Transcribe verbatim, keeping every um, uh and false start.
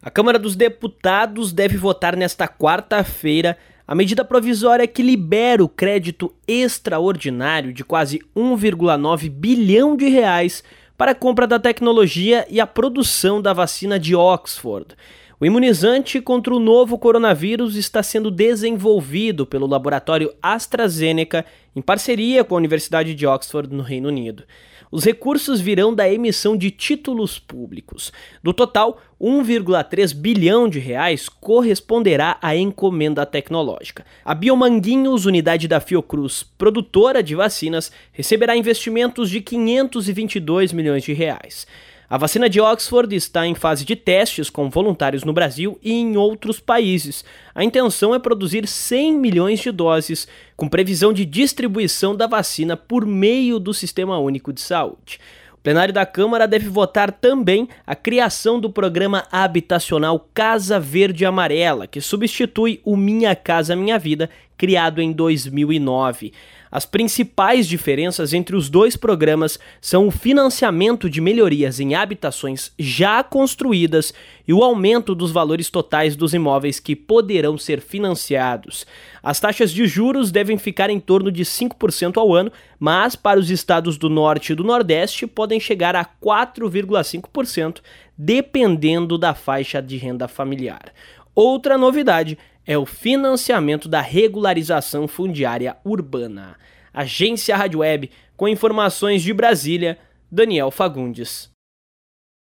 A Câmara dos Deputados deve votar nesta quarta-feira a medida provisória que libera o crédito extraordinário de quase um vírgula nove bilhão de reais para a compra da tecnologia e a produção da vacina de Oxford. O imunizante contra o novo coronavírus está sendo desenvolvido pelo laboratório AstraZeneca em parceria com a Universidade de Oxford, no Reino Unido. Os recursos virão da emissão de títulos públicos. Do total, um vírgula três bilhão de reais corresponderá à encomenda tecnológica. A Biomanguinhos, unidade da Fiocruz, produtora de vacinas, receberá investimentos de quinhentos e vinte e dois milhões de reais. A vacina de Oxford está em fase de testes com voluntários no Brasil e em outros países. A intenção é produzir cem milhões de doses, com previsão de distribuição da vacina por meio do Sistema Único de Saúde. O plenário da Câmara deve votar também a criação do programa habitacional Casa Verde Amarela, que substitui o Minha Casa Minha Vida, criado em dois mil e nove. As principais diferenças entre os dois programas são o financiamento de melhorias em habitações já construídas e o aumento dos valores totais dos imóveis que poderão ser financiados. As taxas de juros devem ficar em torno de cinco por cento ao ano, mas para os estados do Norte e do Nordeste podem chegar a quatro vírgula cinco por cento, dependendo da faixa de renda familiar. Outra novidade é o financiamento da regularização fundiária urbana. Agência Rádio Web, com informações de Brasília, Daniel Fagundes.